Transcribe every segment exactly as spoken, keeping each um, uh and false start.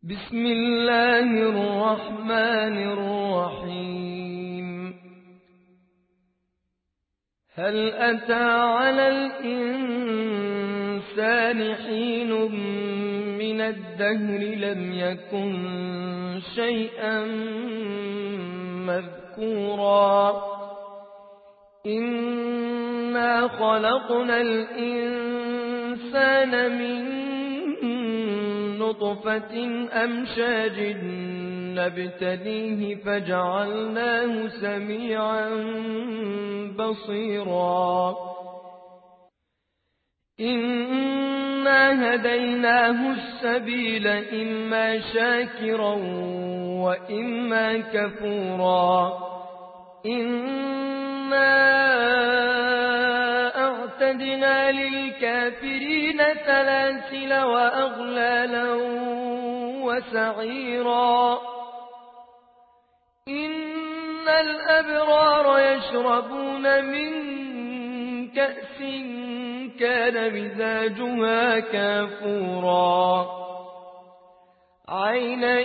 بسم الله الرحمن الرحيم. هل أتى على الإنسان حين من الدهر لم يكن شيئا مذكورا إنا خلقنا الإنسان من نطفة أمشاج نبتليه فجعلناه سميعا بصيرا إنا هديناه السبيل إما شاكرا وإما كفورا إنا أعتدنا للكافرين سلاسل وأغلالا وسعيرا إن الأبرار يشربون من كأس كان مزاجها كافورا عينا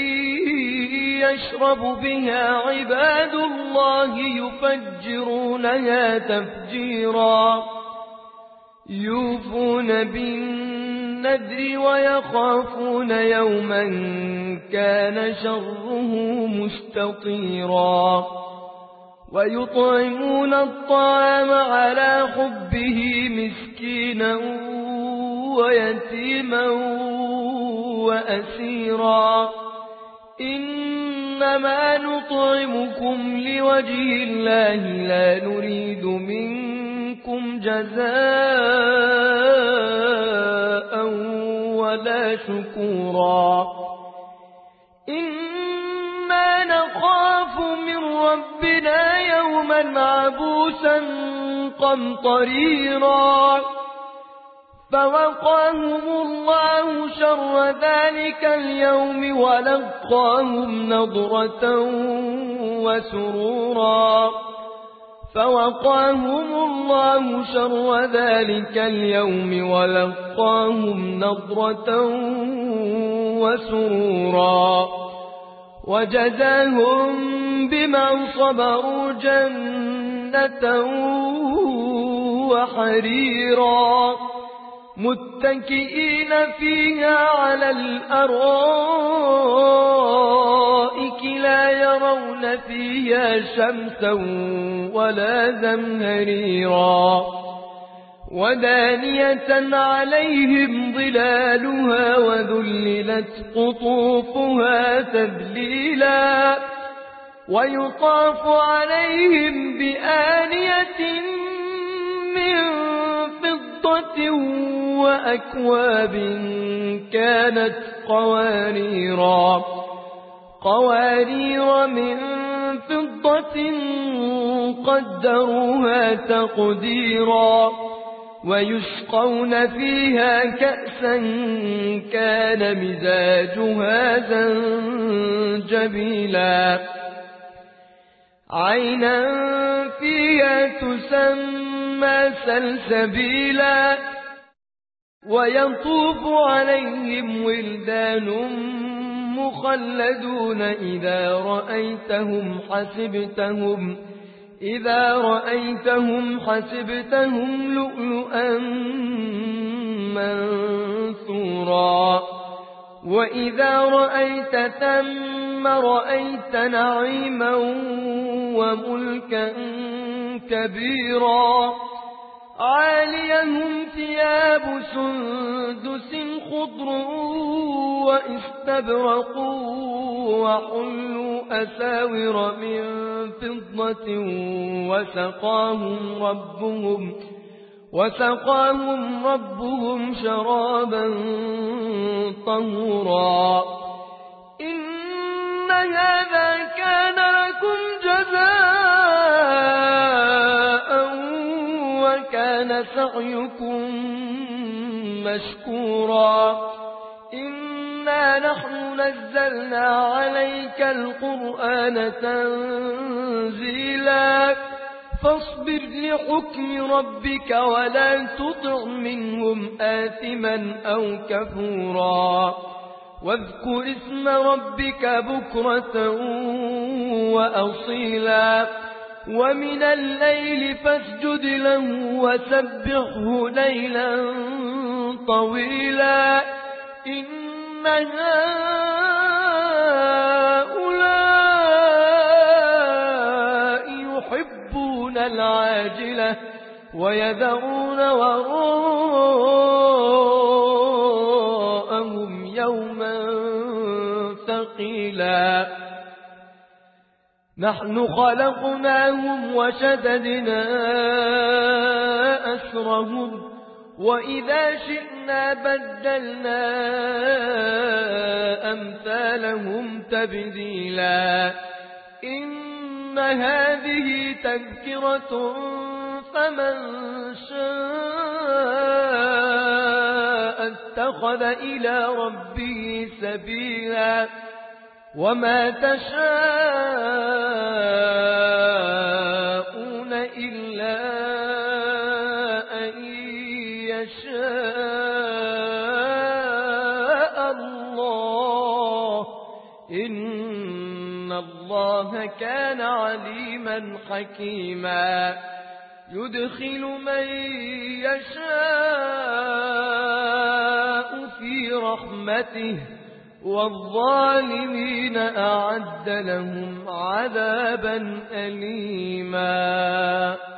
يشرب بها عباد الله يفجرونها تفجيرا يوفون بالنذر ويخافون يوما كان شره مستطيرا ويطعمون الطعام على حبه مسكينا ويتيما وأسيرا إنما نطعمكم لوجه الله لا نريد منكم جزاء ولا شكورا إنا نخاف من ربنا يوما عبوسا قمطريرا فوقاهم الله شر ذلك اليوم ولقاهم نضرة وسرورا فوقاهم الله شر ذلك اليوم ولقاهم نضرة وسرورا وجزاهم بما صبروا جنة وحريرا متكئين فيها على الأرائك لا يرون فيها شمسا ولا زمهريرا ودانية عليهم ظلالها وذللت قطوفها تذليلا ويطاف عليهم بآنية من فضة وأكواب كانت قواريرا قوارير من فضة قدروها تقديرا ويسقون فيها كأسا كان مزاجها زنجبيلا عينا فيها تسمى سلسبيلا ويطوف عليهم ولدان مخلدون إذا رأيتهم حسبتهم إذا رأيتهم حسبتهم لؤلؤا منثورا وإذا رأيت ثم رأيت نعيما وملكا كبيرا عاليهم ثياب سندس خضر واستبرق وحلوا أساور من فضة وسقاهم ربهم وسقاهم ربهم شرابا طهورا إن هذا كان لكم جزاء وكان سعيكم مشكورا إنا نحن نزلنا عليك القرآن تنزيلا فاصبر لحكم ربك ولا تطع منهم آثما أو كفورا واذكر اسم ربك بكرة وأصيلا ومن الليل فاسجد له وسبحه ليلا طويلا إن هؤلاء يحبون العاجلة ويذرون وراءهم يوما ثقيلا نحن خلقناهم وشددنا أسرهم وإذا شئنا بدلنا أمثالهم تبديلا إن هذه تذكرة فمن شاء اتخذ إلى ربه سبيلا وما تشاءون إلا أن يشاء الله إن الله كان عليما حكيما يدخل من يشاء في رحمته والظالمين أعد لهم عذابا أليما.